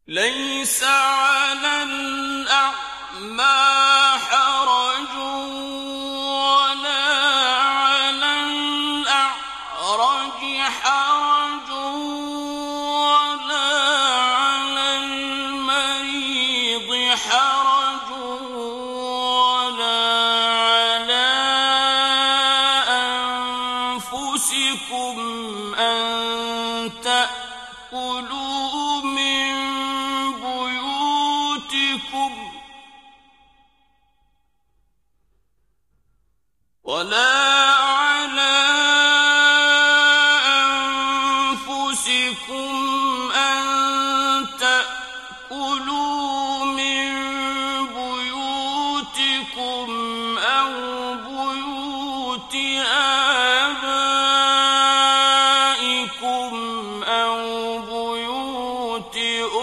ليس على الأعمى حرج ولا على الأعرج حرج ولا على المريض حرج ولا على أنفسكم أن تأكلوا من بيوتكم ولا على أنفسكم أن تأكلوا من بيوتكم أو بيوت آبائكم أو بيوت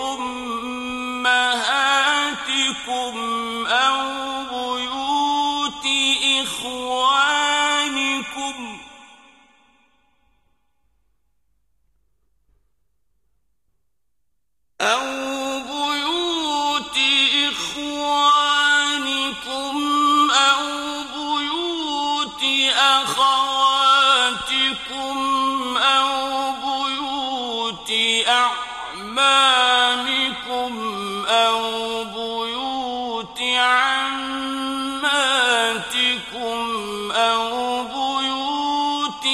أمهاتكم أو بيوت إخوانكم أو بيوت إخوانكم أو بيوت أخواتكم أو بيوت أعمامكم أو بيوت عماتكم أو بيوت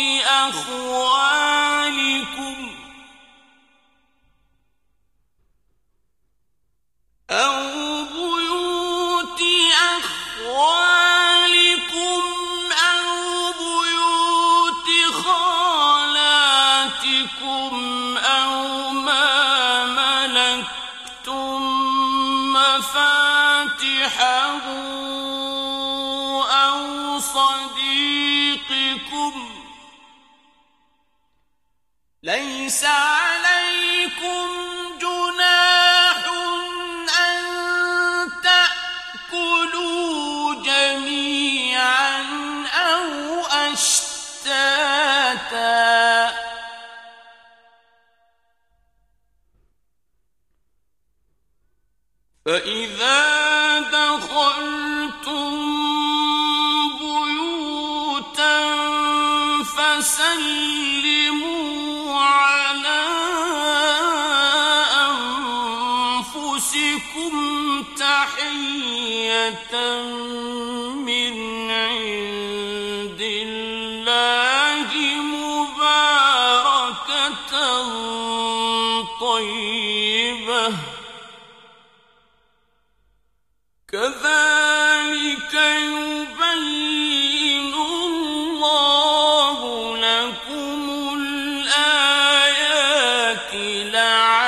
أخوالكم أو بيوت أخوالكم أو بيوت خالاتكم أو ما ملكتم مفاتحه أو صديقكم ليس عليكم جناح أن تأكلوا جميعا أو أشتاتا فإذا دخلتم بيوتا فسلموا على أنفسكم تحية من عند الله مباركة طيبة كذلك يبين الله لكم الآيات لعلكم